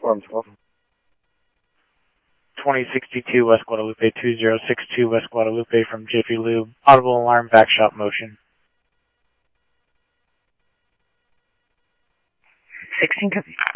Form 12. 2062 West Guadalupe, 2062 West Guadalupe from Jiffy Lube. Audible alarm, back shop motion. 16 copy.